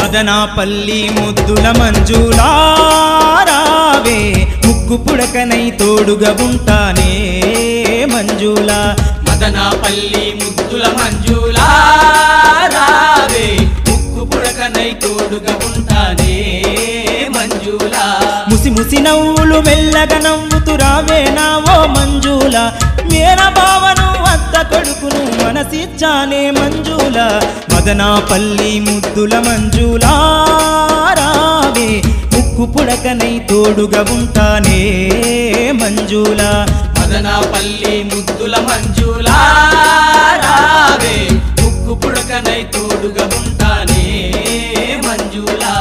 మదనాపల్లి ముద్దుల మంజులా రావే ముక్కు పుడకనై తోడుగా ఉంటానే మంజులా మదనాపల్లి ముద్దుల మంజులా రావే ముక్కు పుడకనై తోడుగా ఉంటానే మంజులా ముసి ముసి నవ్వులు మెల్లగా నవ్వుతూ రావే నా ఓ మంజులా మేన భావను అత్త కొడుకును మనసిచ్చానే మంజులా మదనాపల్లి ముద్దుల మంజులా రావే ముక్కు పుడకనై తోడుగా ఉంటానే మంజులా మదనాపల్లి ముద్దుల మంజులా రావే ముక్కు పుడకనై తోడుగా ఉంటానే మంజులా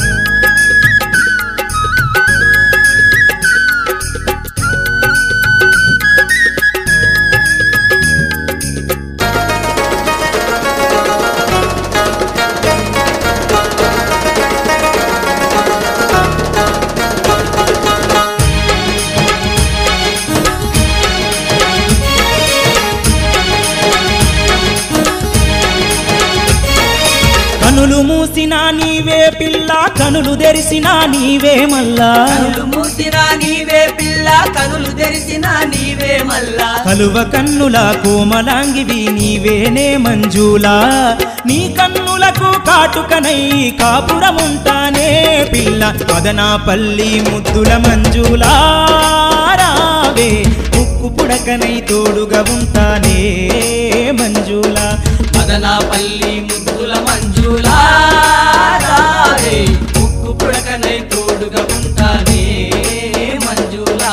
కనులు మూసినా నీవే పిల్ల కనులు తెరిసినా నీవే మల్లా కనులు మూసినా నీవే పిల్ల కనులు తెరిసినా నీవే మల్లా కలువ కన్నుల కోమలాంగివి నీవేనే మంజులా నీ కన్నులకు కాటుకనై కాపురముంటానే పిల్ల మదనాపల్లి ముద్దుల మంజులా రావే ముక్కు పుడకనై తోడుగా ఉంటానే మంజులా మదనాపల్లి ముద్దుల మంజులా రావే ముక్కు పుడకనై తోడుగా ఉంటానే మంజులా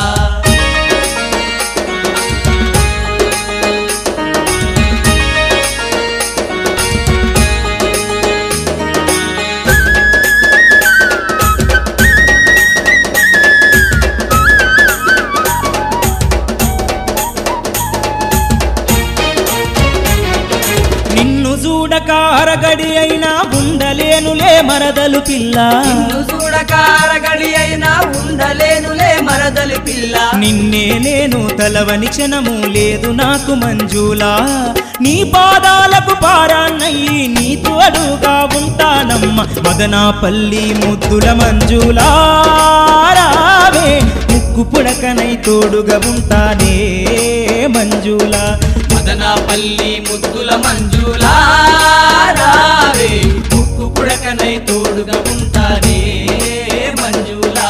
నిన్ను చూడక అరగడి అయినా ఉండలేనులే మరదలు పిల్ల నిన్ను చూడకారగడి అయినా ఉండలేనులే మరదలి పిల్ల నిన్నే నేను తలవని క్షణము లేదు నాకు మంజులా నీ పాదాలకు పారాన్నయ్యి నీ తోడుగా ఉంటానమ్మ మదనాపల్లి ముద్దుల మంజులా రావే ముక్కు పుడకనై తోడుగా ఉంటానే మంజులా మదనాపల్లి ముద్దుల మంజులా రావే ముక్కు పుడకనై తోడుగా ఉంటానే మంజులా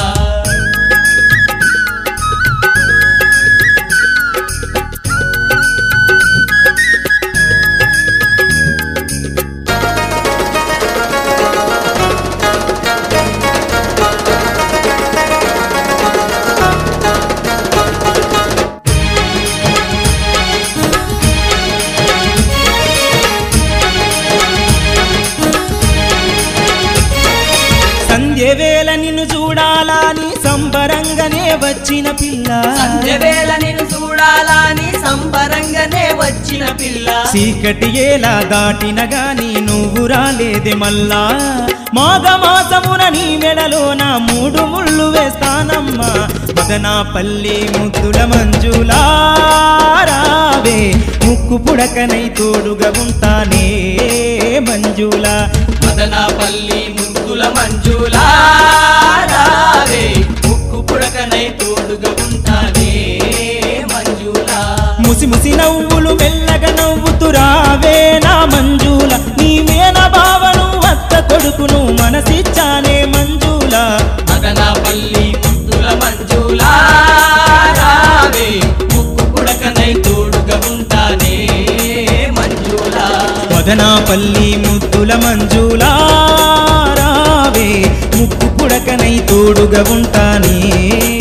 సంధ్యవేళ నిన్ను చూడాలని సంబరంగానే వచ్చిన పిల్ల సంధ్యవేళ నిన్ను చూడాలని సంబరంగానే వచ్చిన పిల్ల చీకటి ఏలా దాటిన గాని నువ్వు రాలేదే మల్లా మాఘమాసమున నీ మెడలోన 3 ముళ్ళు వేస్తానమ్మా మదనాపల్లి ముద్దుల మంజులా రావే ముక్కు పుడకనై తోడుగా ఉంటానే మంజులా మదనాపల్లి ముద్దుల మంజులా రావే ముక్కు పుడకనై తోడుగా ఉంటానే మంజులా ముసి ముసి నవ్వులు మెల్లగా నవ్వుతూ రావే నా మంజుల నీ మేన భావను అత్త కొడుకును మనసిచ్చానే మంజుల మదనాపల్లి ముద్దుల మంజులా రావే ముక్కు పుడకనై తోడుగా ఉంటానే మంజులా మదనాపల్లి ముద్దుల మంజులా రావే ముక్కు పుడకనై తోడుగా ఉంటానే